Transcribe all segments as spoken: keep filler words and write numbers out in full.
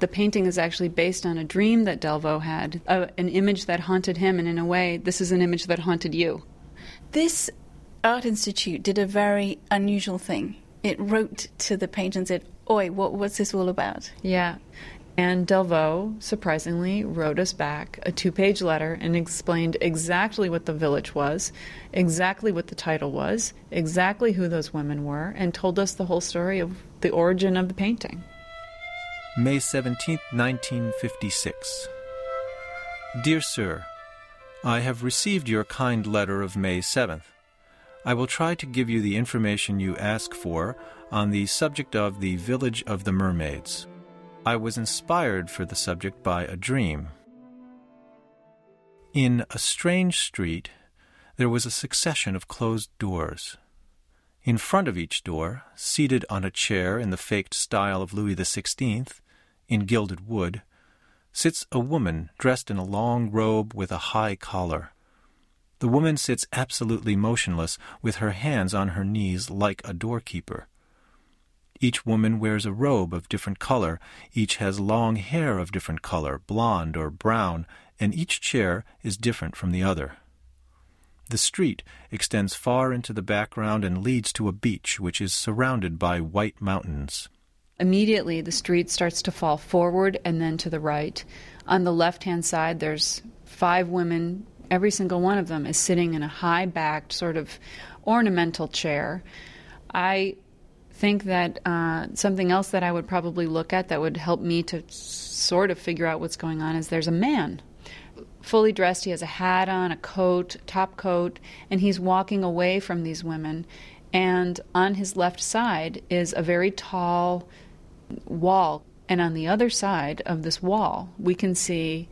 The painting is actually based on a dream that Delvaux had, uh, an image that haunted him, and in a way, this is an image that haunted you. This art institute did a very unusual thing. It wrote to the painter and said, "Oi, what, what's this all about?" Yeah. And Delvaux, surprisingly, wrote us back a two-page letter and explained exactly what the village was, exactly what the title was, exactly who those women were, and told us the whole story of the origin of the painting. May seventeenth, nineteen fifty-six. Dear Sir, I have received your kind letter of May seventh. I will try to give you the information you ask for on the subject of the Village of the Mermaids. I was inspired for the subject by a dream. In a strange street, there was a succession of closed doors. In front of each door, seated on a chair in the faked style of Louis the Sixteenth, in gilded wood, sits a woman dressed in a long robe with a high collar. The woman sits absolutely motionless, with her hands on her knees like a doorkeeper. Each woman wears a robe of different color, each has long hair of different color, blonde or brown, and each chair is different from the other. The street extends far into the background and leads to a beach which is surrounded by white mountains. Immediately, the street starts to fall forward and then to the right. On the left-hand side, there's five women. Every single one of them is sitting in a high-backed, sort of ornamental chair. I think that uh, something else that I would probably look at that would help me to sort of figure out what's going on is there's a man, fully dressed. He has a hat on, a coat, top coat, and he's walking away from these women. And on his left side is a very tall wall. And on the other side of this wall, we can see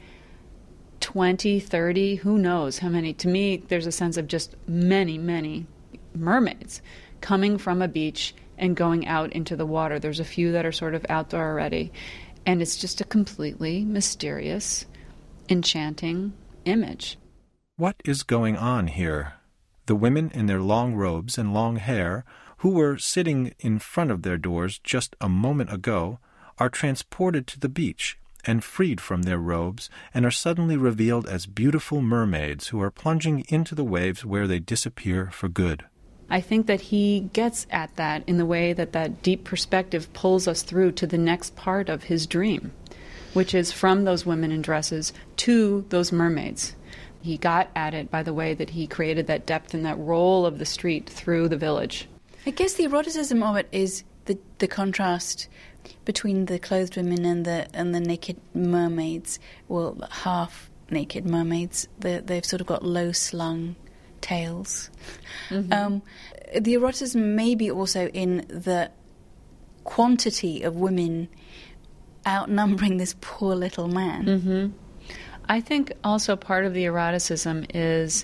twenty, thirty, who knows how many. To me, there's a sense of just many, many mermaids coming from a beach and going out into the water. There's a few that are sort of out there already. And it's just a completely mysterious, enchanting image. What is going on here? The women in their long robes and long hair, who were sitting in front of their doors just a moment ago, are transported to the beach and freed from their robes, and are suddenly revealed as beautiful mermaids who are plunging into the waves where they disappear for good. I think that he gets at that in the way that that deep perspective pulls us through to the next part of his dream, which is from those women in dresses to those mermaids. He got at it by the way that he created that depth and that roll of the street through the village. I guess the eroticism of it is the the contrast between the clothed women and the and the naked mermaids, well, half-naked mermaids. They're, they've sort of got low-slung tails. Mm-hmm. Um, the eroticism may be also in the quantity of women outnumbering this poor little man. Mm-hmm. I think also part of the eroticism is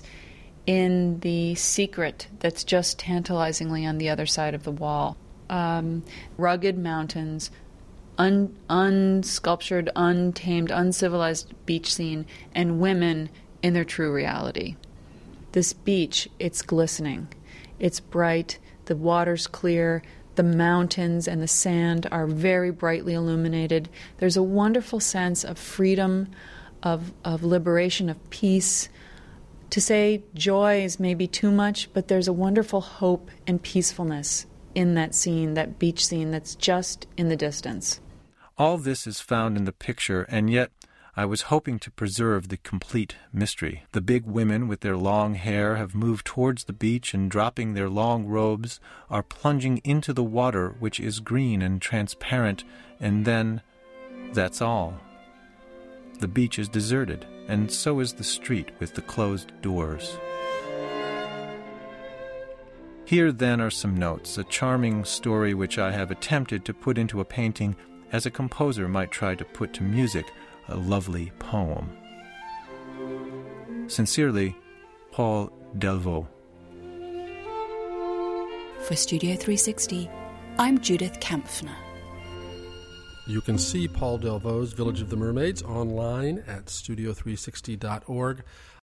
in the secret that's just tantalizingly on the other side of the wall. Um, rugged mountains, un- unsculptured, untamed, uncivilized beach scene, and women in their true reality. This beach, it's glistening, it's bright, the water's clear, the mountains and the sand are very brightly illuminated. There's a wonderful sense of freedom, of, of liberation, of peace. To say joy is maybe too much, but there's a wonderful hope and peacefulness in that scene, that beach scene that's just in the distance. All this is found in the picture, and yet I was hoping to preserve the complete mystery. The big women with their long hair have moved towards the beach and, dropping their long robes, are plunging into the water, which is green and transparent, and then that's all. The beach is deserted, and so is the street with the closed doors. Here, then, are some notes, a charming story which I have attempted to put into a painting as a composer might try to put to music a lovely poem. Sincerely, Paul Delvaux. For Studio three sixty, I'm Judith Kampfner. You can see Paul Delvaux's Village of the Mermaids online at studio three sixty dot org.